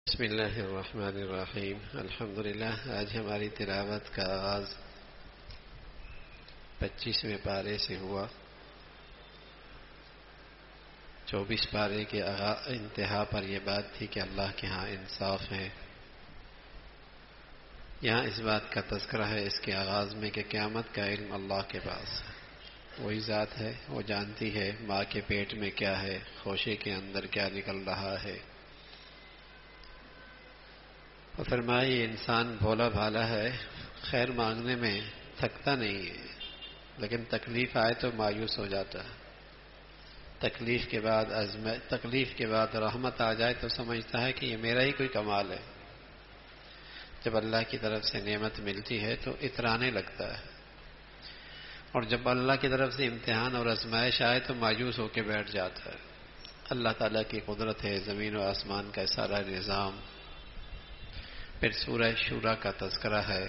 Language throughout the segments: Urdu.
بسم اللہ الرحمن الرحیم الحمدللہ۔ آج ہماری تلاوت کا آغاز 25ویں پارے سے ہوا۔ 24 پارے کے انتہا پر یہ بات تھی کہ اللہ کے ہاں انصاف ہے۔ یہاں اس بات کا تذکرہ ہے اس کے آغاز میں کہ قیامت کا علم اللہ کے پاس ہے۔ وہی ذات ہے، وہ جانتی ہے ماں کے پیٹ میں کیا ہے، خوشے کے اندر کیا نکل رہا ہے۔ اور فرمایا یہ انسان بھولا بھالا ہے، خیر مانگنے میں تھکتا نہیں ہے، لیکن تکلیف آئے تو مایوس ہو جاتا ہے۔ تکلیف کے بعد رحمت آ جائے تو سمجھتا ہے کہ یہ میرا ہی کوئی کمال ہے۔ جب اللہ کی طرف سے نعمت ملتی ہے تو اترانے لگتا ہے، اور جب اللہ کی طرف سے امتحان اور آزمائش آئے تو مایوس ہو کے بیٹھ جاتا ہے۔ اللہ تعالیٰ کی قدرت ہے، زمین و آسمان کا سارا نظام۔ پھر سورہ شورا کا تذکرہ ہے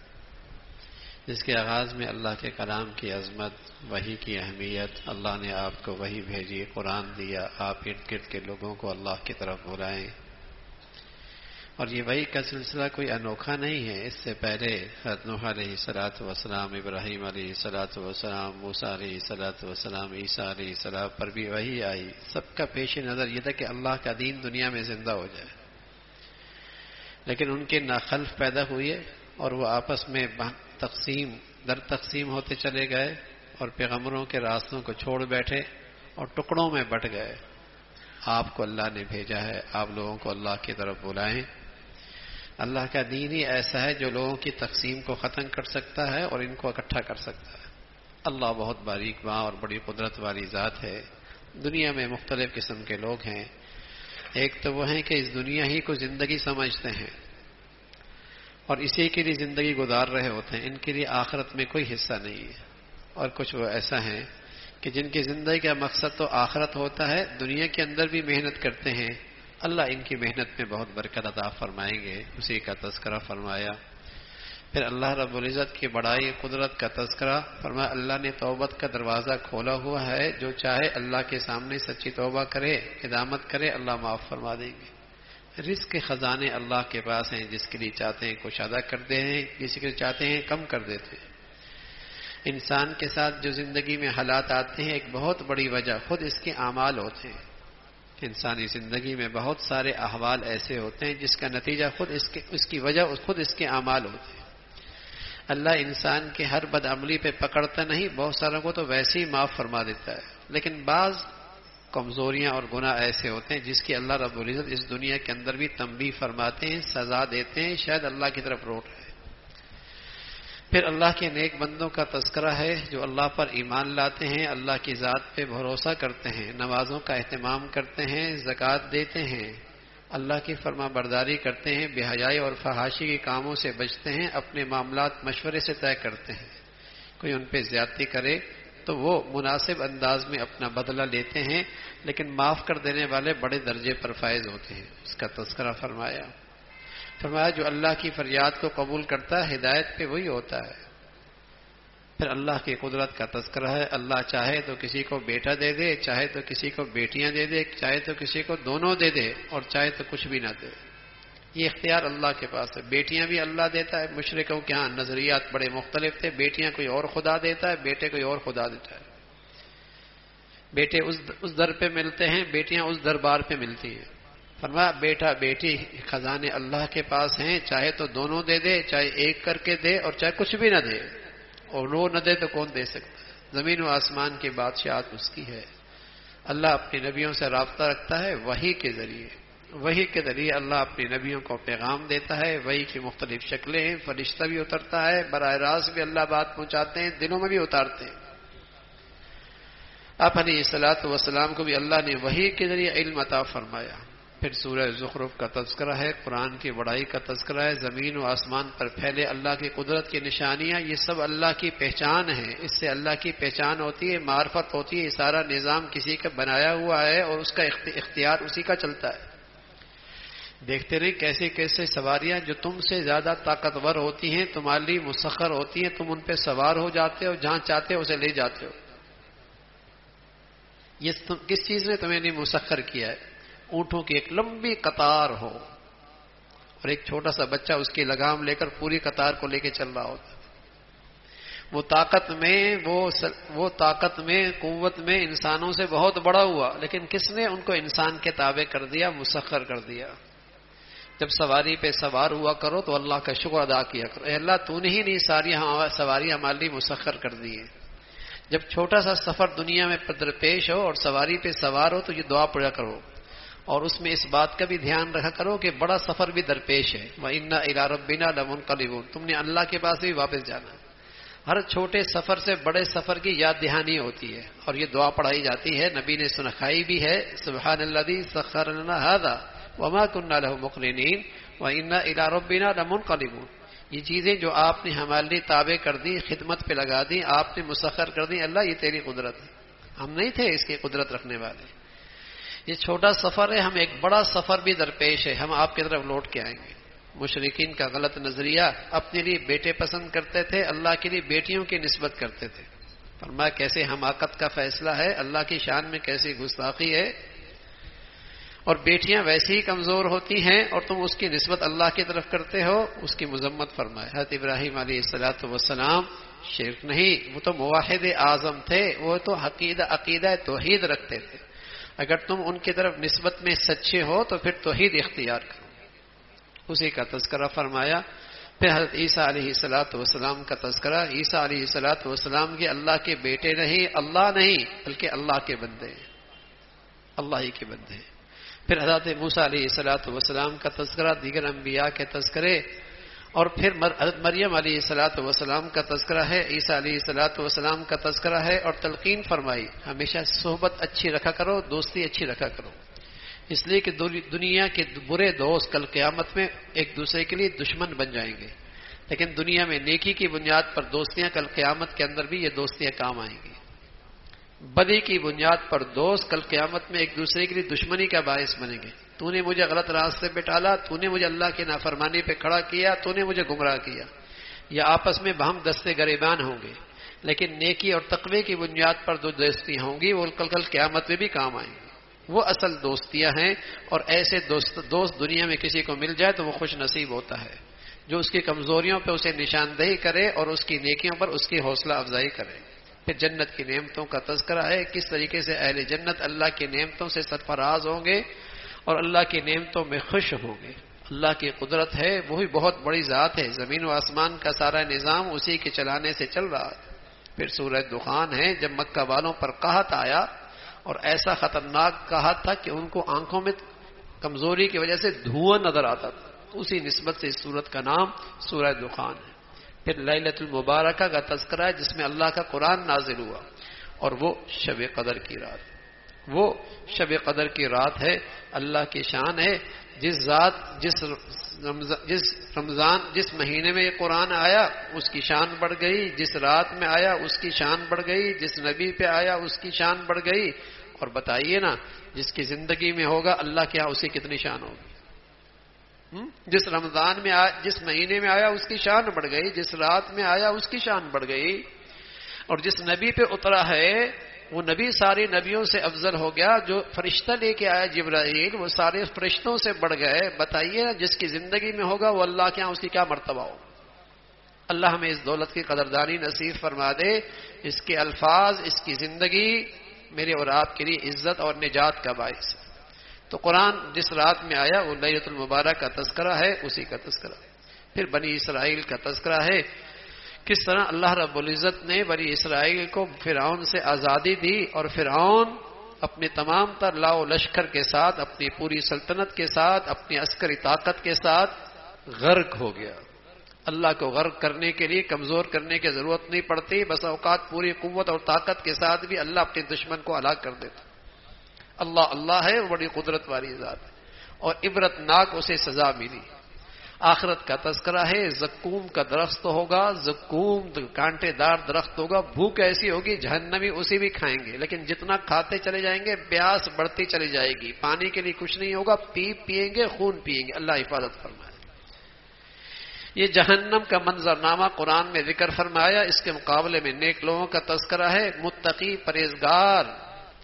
جس کے آغاز میں اللہ کے کلام کی عظمت، وحی کی اہمیت، اللہ نے آپ کو وحی بھیجی، قرآن دیا، آپ ارد گرد کے لوگوں کو اللہ کی طرف بلائیں۔ اور یہ وحی کا سلسلہ کوئی انوکھا نہیں ہے، اس سے پہلے حضرت نوح علیہ الصلوۃ والسلام، ابراہیم علیہ الصلوۃ والسلام، موسیٰ علیہ الصلوۃ والسلام، عیسیٰ علیہ السلام پر بھی وحی آئی۔ سب کا پیش نظر یہ تھا کہ اللہ کا دین دنیا میں زندہ ہو جائے، لیکن ان کے ناخلف پیدا ہوئے اور وہ آپس میں تقسیم ہوتے چلے گئے، اور پیغمبروں کے راستوں کو چھوڑ بیٹھے اور ٹکڑوں میں بٹ گئے۔ آپ کو اللہ نے بھیجا ہے، آپ لوگوں کو اللہ کی طرف بلائیں۔ اللہ کا دین ہی ایسا ہے جو لوگوں کی تقسیم کو ختم کر سکتا ہے اور ان کو اکٹھا کر سکتا ہے۔ اللہ بہت باریک باں اور بڑی قدرت والی ذات ہے۔ دنیا میں مختلف قسم کے لوگ ہیں۔ ایک تو وہ ہیں کہ اس دنیا ہی کو زندگی سمجھتے ہیں اور اسی کے لیے زندگی گزار رہے ہوتے ہیں، ان کے لیے آخرت میں کوئی حصہ نہیں ہے۔ اور کچھ وہ ایسا ہیں کہ جن کی زندگی کا مقصد تو آخرت ہوتا ہے، دنیا کے اندر بھی محنت کرتے ہیں، اللہ ان کی محنت میں بہت برکت عطا فرمائیں گے، اسی کا تذکرہ فرمایا۔ پھر اللہ رب العزت کی بڑائی قدرت کا تذکرہ فرمایا۔ اللہ نے توبت کا دروازہ کھولا ہوا ہے، جو چاہے اللہ کے سامنے سچی توبہ کرے، ندامت کرے، اللہ معاف فرما دیں گے۔ رزق کے خزانے اللہ کے پاس ہیں، جس کے لیے چاہتے ہیں کچھ ادا کرتے ہیں، جس کے لیے چاہتے ہیں کم کر دیتے ہیں۔ انسان کے ساتھ جو زندگی میں حالات آتے ہیں، ایک بہت بڑی وجہ خود اس کے اعمال ہوتے ہیں۔ انسانی زندگی میں بہت سارے احوال ایسے ہوتے ہیں جس کا نتیجہ اس کی وجہ خود اس کے اعمال ہوتے ہیں۔ اللہ انسان کے ہر بدعملی پہ پکڑتا نہیں، بہت ساروں کو تو ویسے ہی معاف فرما دیتا ہے، لیکن بعض کمزوریاں اور گناہ ایسے ہوتے ہیں جس کی اللہ رب العزت اس دنیا کے اندر بھی تنبیہ فرماتے ہیں، سزا دیتے ہیں، شاید اللہ کی طرف لوٹ رہے۔ پھر اللہ کے نیک بندوں کا تذکرہ ہے جو اللہ پر ایمان لاتے ہیں، اللہ کی ذات پہ بھروسہ کرتے ہیں، نمازوں کا اہتمام کرتے ہیں، زکوٰۃ دیتے ہیں، اللہ کی فرما برداری کرتے ہیں، بے حیائی اور فحاشی کے کاموں سے بچتے ہیں، اپنے معاملات مشورے سے طے کرتے ہیں۔ کوئی ان پہ زیادتی کرے تو وہ مناسب انداز میں اپنا بدلہ لیتے ہیں، لیکن معاف کر دینے والے بڑے درجے پر فائز ہوتے ہیں، اس کا تذکرہ فرمایا۔ فرمایا جو اللہ کی فریاد کو قبول کرتا ہے، ہدایت پہ وہی ہوتا ہے۔ پھر اللہ کی قدرت کا تذکرہ ہے، اللہ چاہے تو کسی کو بیٹا دے دے، چاہے تو کسی کو بیٹیاں دے دے، چاہے تو کسی کو دونوں دے دے، اور چاہے تو کچھ بھی نہ دے۔ یہ اختیار اللہ کے پاس ہے۔ بیٹیاں بھی اللہ دیتا ہے، مشرکوں کے ہاں نظریات بڑے مختلف تھے، بیٹیاں کوئی اور خدا دیتا ہے، بیٹے کوئی اور خدا دیتا ہے۔ بیٹے اس در پہ ملتے ہیں، بیٹیاں اس دربار پہ ملتی ہیں۔ فرمایا بیٹا بیٹی خزانے اللہ کے پاس ہیں، چاہے تو دونوں دے دے، چاہے ایک کر کے دے، اور چاہے کچھ بھی نہ دے، اور وہ نہ دے تو کون دے سکتا ہے؟ زمین و آسمان کی بادشاہت اس کی ہے۔ اللہ اپنے نبیوں سے رابطہ رکھتا ہے وحی کے ذریعے اللہ اپنے نبیوں کو پیغام دیتا ہے۔ وحی کی مختلف شکلیں ہیں، فرشتہ بھی اترتا ہے، براہ راست بھی اللہ بات پہنچاتے ہیں، دلوں میں بھی اتارتے ہیں۔ آپ علیہ الصلوۃ والسلام کو بھی اللہ نے وحی کے ذریعے علم عطا فرمایا۔ پھر سورہ زخرف کا تذکرہ ہے، قرآن کی بڑائی کا تذکرہ ہے، زمین و آسمان پر پھیلے اللہ کی قدرت کی نشانیاں، یہ سب اللہ کی پہچان ہے، اس سے اللہ کی پہچان ہوتی ہے، معرفت ہوتی ہے۔ یہ سارا نظام کسی کا بنایا ہوا ہے اور اس کا اختیار اسی کا چلتا ہے۔ دیکھتے رہیں کیسے کیسے سواریاں جو تم سے زیادہ طاقتور ہوتی ہیں تمہارے لیے مسخر ہوتی ہیں، تم ان پہ سوار ہو جاتے ہو، جہاں چاہتے ہو اسے لے جاتے ہو۔ یہ کس چیز نے تمہیں نہیں مسخر کیا ہے؟ اونٹوں کی ایک لمبی قطار ہو، اور ایک چھوٹا سا بچہ اس کی لگام لے کر پوری قطار کو لے کے چل رہا ہوتا. وہ طاقت میں قوت میں انسانوں سے بہت بڑا ہوا، لیکن کس نے ان کو انسان کے تابع کر دیا، مسخر کر دیا. جب سواری پہ سوار ہوا کرو تو اللہ کا شکر ادا کیا کرو، اے اللہ تو نے ہی نہیں ساری سواری ہمارے لیے مسخر کر دی ہے. جب چھوٹا سا سفر دنیا میں درپیش ہو اور سواری پہ سوار ہو تو یہ دعا پڑھا کرو، اور اس میں اس بات کا بھی دھیان رکھا کرو کہ بڑا سفر بھی درپیش ہے. وَإِنَّا إِلَىٰ رَبِّنَا لَمُنْقَلِبُونَ، تم نے اللہ کے پاس بھی واپس جانا. ہر چھوٹے سفر سے بڑے سفر کی یاد دہانی ہوتی ہے، اور یہ دعا پڑھائی جاتی ہے، نبی نے سنائی بھی ہے. سبحان الذی سخر لنا ھذا وما كنا له مقرنین وإنا إلى ربنا لمنقلبون. یہ چیزیں جو آپ نے ہمارے لیے تابع کر دی، خدمت پہ لگا دی، آپ نے مسخر کر دی، اللہ یہ تیری قدرت ہے، ہم نہیں تھے اس کی قدرت رکھنے والے. یہ چھوٹا سفر ہے، ہم ایک بڑا سفر بھی درپیش ہے، ہم آپ کی طرف لوٹ کے آئیں گے. مشرکین کا غلط نظریہ، اپنے لیے بیٹے پسند کرتے تھے، اللہ کے لیے بیٹیوں کی نسبت کرتے تھے. فرمایا کیسے حماقت کا فیصلہ ہے، اللہ کی شان میں کیسی گستاخی ہے. اور بیٹیاں ویسے ہی کمزور ہوتی ہیں اور تم اس کی نسبت اللہ کی طرف کرتے ہو، اس کی مذمت فرمائے. حضرت ابراہیم علیہ السلام شرک نہیں، وہ تو موحد اعظم تھے، وہ تو عقیدہ توحید رکھتے تھے. اگر تم ان کی طرف نسبت میں سچے ہو تو پھر توحید اختیار کرو. اسی کا تذکرہ فرمایا. پھر حضرت عیسیٰ علیہ السلام کا تذکرہ. عیسیٰ علیہ السلام کے اللہ کے بیٹے نہیں، اللہ نہیں بلکہ اللہ کے بندے ہیں، اللہ ہی کے بندے ہیں. پھر حضرت موسیٰ علیہ السلام کا تذکرہ، دیگر انبیاء کے تذکرے، اور پھر حضرت مریم علیہ السلام کا تذکرہ ہے، عیسیٰ علیہ السلام کا تذکرہ ہے. اور تلقین فرمائی ہمیشہ صحبت اچھی رکھا کرو، دوستی اچھی رکھا کرو، اس لیے کہ دنیا کے برے دوست کل قیامت میں ایک دوسرے کے لیے دشمن بن جائیں گے، لیکن دنیا میں نیکی کی بنیاد پر دوستیاں کل قیامت کے اندر بھی یہ دوستیاں کام آئیں گی. بدی کی بنیاد پر دوست کل قیامت میں ایک دوسرے کے لیے دشمنی کا باعث بنیں گے. تو نے مجھے غلط راستے پہ ڈالا، تو نے مجھے اللہ کی نافرمانی پہ کھڑا کیا، تو نے مجھے گمراہ کیا. یا آپس میں بہم دستے گریبان ہوں گے، لیکن نیکی اور تقوی کی بنیاد پر جو دوستیاں ہوں گی وہ کل قیامت میں بھی کام آئیں گی. وہ اصل دوستیاں ہیں. اور ایسے دوست دنیا میں کسی کو مل جائے تو وہ خوش نصیب ہوتا ہے، جو اس کی کمزوریوں پہ اسے نشاندہی کرے اور اس کی نیکیوں پر اس کی حوصلہ افزائی کرے. پھر جنت کی نعمتوں کا تذکرہ ہے، کس طریقے سے اہل جنت اللہ کی نعمتوں سے سرفراز ہوں گے اور اللہ کی نعمتوں میں خوش ہوں گے. اللہ کی قدرت ہے، وہی بہت بڑی ذات ہے، زمین و آسمان کا سارا نظام اسی کے چلانے سے چل رہا ہے. پھر سورہ دخان ہے، جب مکہ والوں پر قحط آیا اور ایسا خطرناک قحط تھا کہ ان کو آنکھوں میں کمزوری کی وجہ سے دھواں نظر آتا تھا، اسی نسبت سے اس سورت کا نام سورہ دخان ہے. پھر لیلۃ المبارکہ کا تذکرہ ہے، جس میں اللہ کا قرآن نازل ہوا، اور وہ شب قدر کی رات، وہ شب قدر کی رات ہے. اللہ کی شان ہے، جس مہینے میں یہ قرآن آیا اس کی شان بڑھ گئی، جس رات میں آیا اس کی شان بڑھ گئی، جس نبی پہ آیا اس کی شان بڑھ گئی. اور بتائیے نا، جس کی زندگی میں ہوگا اللہ کے ہاں اسے کتنی شان ہوگی. جس رمضان میں آیا، جس مہینے میں آیا اس کی شان بڑھ گئی، جس رات میں آیا اس کی شان بڑھ گئی. اور جس نبی پہ اترا ہے وہ نبی سارے نبیوں سے افضل ہو گیا. جو فرشتہ لے کے آیا جبرائیل وہ سارے فرشتوں سے بڑھ گئے. بتائیے جس کی زندگی میں ہوگا وہ اللہ کے یہاں اس کی کیا مرتبہ ہو. اللہ ہمیں اس دولت کی قدردانی نصیب فرما دے. اس کے الفاظ، اس کی زندگی میرے اور آپ کے لیے عزت اور نجات کا باعث ہے. تو قرآن جس رات میں آیا وہ لیلۃ المبارک کا تذکرہ ہے، اسی کا تذکرہ. پھر بنی اسرائیل کا تذکرہ ہے، کس طرح اللہ رب العزت نے بنی اسرائیل کو فرعون سے آزادی دی اور فرعون اپنے تمام تر لاؤ لشکر کے ساتھ، اپنی پوری سلطنت کے ساتھ، اپنی عسکری طاقت کے ساتھ غرق ہو گیا. اللہ کو غرق کرنے کے لیے کمزور کرنے کی ضرورت نہیں پڑتی، بس اوقات پوری قوت اور طاقت کے ساتھ بھی اللہ اپنے دشمن کو ہلاک کر دیتا. اللہ اللہ ہے، وہ بڑی قدرت والی ذات ہے، اور عبرت ناک اسے سزا ملی. آخرت کا تذکرہ ہے، زقوم کا درخت ہوگا، زقوم کانٹے دار درخت ہوگا، بھوک ایسی ہوگی جہنمی اسے بھی کھائیں گے، لیکن جتنا کھاتے چلے جائیں گے پیاس بڑھتی چلی جائے گی. پانی کے لیے کچھ نہیں ہوگا، پیئیں گے، خون پیئیں گے. اللہ حفاظت فرمائے. یہ جہنم کا منظرنامہ قرآن میں ذکر فرمایا. اس کے مقابلے میں نیک لوگوں کا تذکرہ ہے، متقی، پرہیزگار،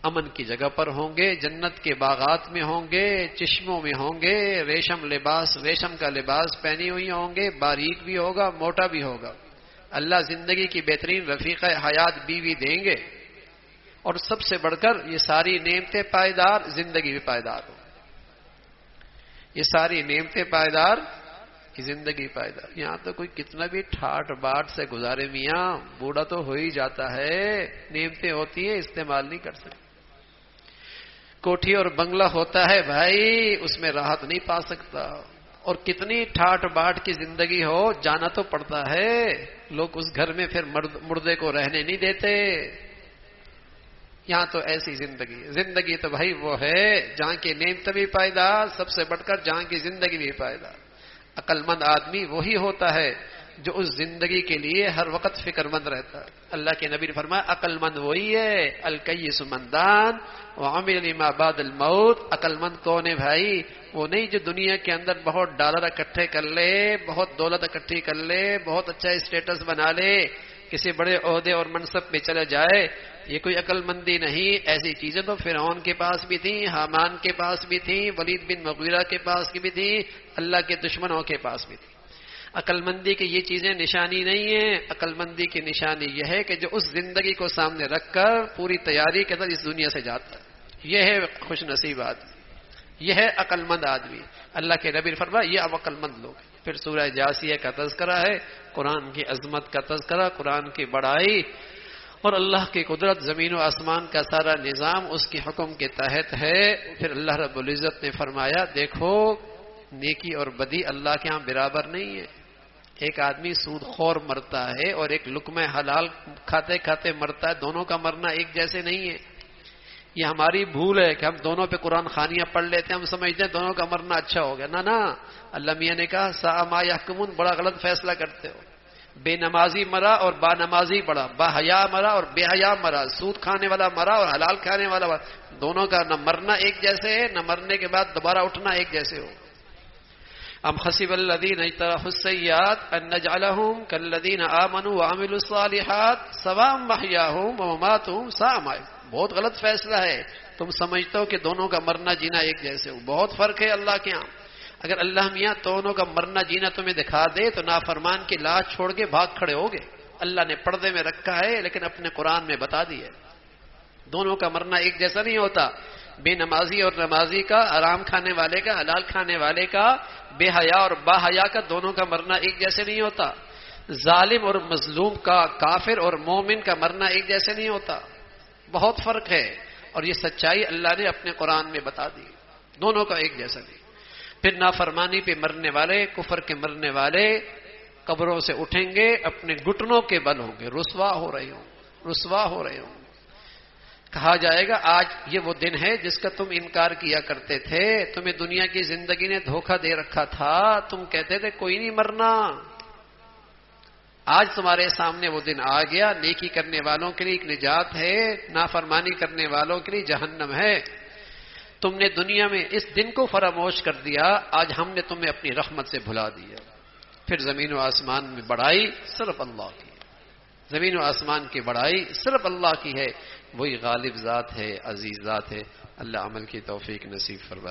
امن کی جگہ پر ہوں گے، جنت کے باغات میں ہوں گے، چشموں میں ہوں گے، ریشم کا لباس پہنی ہوئی ہوں گے، باریک بھی ہوگا موٹا بھی ہوگا، اللہ زندگی کی بہترین رفیق حیات بیوی دیں گے، اور سب سے بڑھ کر یہ ساری نعمتیں پائیدار، زندگی بھی پائیدار ہو، یہ ساری نعمتیں پائیدار کی زندگی پائیدار۔ یہاں تو کوئی کتنا بھی ٹھاٹ باٹ سے گزارے میاں، بوڑھا تو ہو ہی جاتا ہے، نعمتیں ہوتی ہیں استعمال نہیں کر سکتے۔ کوٹھی اور بنگلہ ہوتا ہے بھائی، اس میں راحت نہیں پا سکتا، اور کتنی ٹھاٹ باٹ کی زندگی ہو جانا تو پڑتا ہے، لوگ اس گھر میں پھر مردے کو رہنے نہیں دیتے۔ یہاں تو ایسی زندگی تو بھائی وہ ہے جہاں کی نعمت بھی پائیدار، سب سے بڑھ کر جہاں کی زندگی بھی پائیدار۔ عقل مند آدمی وہی ہوتا ہے جو اس زندگی کے لیے ہر وقت فکر مند رہتا ہے۔ اللہ کے نبی نے فرمایا عقل مند وہی ہے، الکیس من دان وعمل لما بعد الموت۔ عقل مند کون ہے بھائی؟ وہ نہیں جو دنیا کے اندر بہت ڈالر اکٹھے کر لے، بہت دولت اکٹھی کر لے، بہت اچھا اسٹیٹس بنا لے، کسی بڑے عہدے اور منصب پہ چلے جائے، یہ کوئی عقل مندی نہیں۔ ایسی چیزیں تو فرعون کے پاس بھی تھیں، حامان کے پاس بھی تھیں، ولید بن مغیرہ کے پاس بھی تھیں، اللہ کے دشمنوں کے پاس بھی تھیں۔ عقل مندی کی یہ چیزیں نشانی نہیں ہے، عقل مندی کی نشانی یہ ہے کہ جو اس زندگی کو سامنے رکھ کر پوری تیاری کے ساتھ اس دنیا سے جاتا ہے، یہ ہے خوش نصیب آدمی، یہ ہے عقل مند آدمی۔ اللہ کے نبی نے فرمایا یہ اب عقل مند لوگ۔ پھر سورہ جاثیہ کا تذکرہ ہے، قرآن کی عظمت کا تذکرہ، قرآن کی بڑائی اور اللہ کی قدرت، زمین و آسمان کا سارا نظام اس کے حکم کے تحت ہے۔ پھر اللہ رب العزت نے فرمایا دیکھو نیکی اور بدی اللہ کے ہاں برابر نہیں ہے، ایک آدمی سود خور مرتا ہے اور ایک لقمہ حلال کھاتے کھاتے مرتا ہے، دونوں کا مرنا ایک جیسے نہیں ہے۔ یہ ہماری بھول ہے کہ ہم دونوں پہ قرآن خوانیاں پڑھ لیتے ہیں، ہم سمجھتے ہیں دونوں کا مرنا اچھا ہو گیا۔ نہ اللہ میاں نے کہا ساء ما یحکمون، بڑا غلط فیصلہ کرتے ہو، بے نمازی مرا اور با نمازی بڑا، با حیا مرا اور بے حیا مرا، سود کھانے والا مرا اور حلال کھانے والا مرا، دونوں کا نہ مرنا ایک جیسے ہے، نہ مرنے کے بعد دوبارہ اٹھنا ایک جیسے ہو۔ ام حسب الذین اجترحوا السیئات ان نجعلهم كالذین آمنوا وعملوا الصالحات سواء محیاهم ومماتهم ساء ما یحکمون۔ بہت غلط فیصلہ ہے، تم سمجھتے ہو کہ دونوں کا مرنا جینا ایک جیسے ہو، بہت فرق ہے اللہ کے ہاں۔ اگر اللہ میاں دونوں کا مرنا جینا تمہیں دکھا دے تو نافرمان کی لاش چھوڑ کے بھاگ کھڑے ہوگے۔ اللہ نے پردے میں رکھا ہے لیکن اپنے قرآن میں بتا دیا دونوں کا مرنا ایک جیسا نہیں ہوتا، بے نمازی اور نمازی کا، حرام کھانے والے کا، حلال کھانے والے کا، بے حیا اور با حیا کا، دونوں کا مرنا ایک جیسے نہیں ہوتا۔ ظالم اور مظلوم کا، کافر اور مومن کا مرنا ایک جیسے نہیں ہوتا، بہت فرق ہے، اور یہ سچائی اللہ نے اپنے قرآن میں بتا دی، دونوں کا ایک جیسا نہیں۔ پھر نافرمانی پہ مرنے والے، کفر کے مرنے والے قبروں سے اٹھیں گے، اپنے گھٹنوں کے بل ہوں گے، رسوا ہو رہے ہوں۔ کہا جائے گا آج یہ وہ دن ہے جس کا تم انکار کیا کرتے تھے، تمہیں دنیا کی زندگی نے دھوکہ دے رکھا تھا، تم کہتے تھے کوئی نہیں مرنا، آج تمہارے سامنے وہ دن آ گیا۔ نیکی کرنے والوں کے لیے ایک نجات ہے، نافرمانی کرنے والوں کے لیے جہنم ہے۔ تم نے دنیا میں اس دن کو فراموش کر دیا، آج ہم نے تمہیں اپنی رحمت سے بھلا دیا۔ پھر زمین و آسمان میں بڑائی صرف اللہ کی، زمین و آسمان کی بڑائی صرف اللہ کی ہے، وہی غالب ذات ہے، عزیز ذات ہے۔ اللہ عمل کی توفیق نصیب فرمائے۔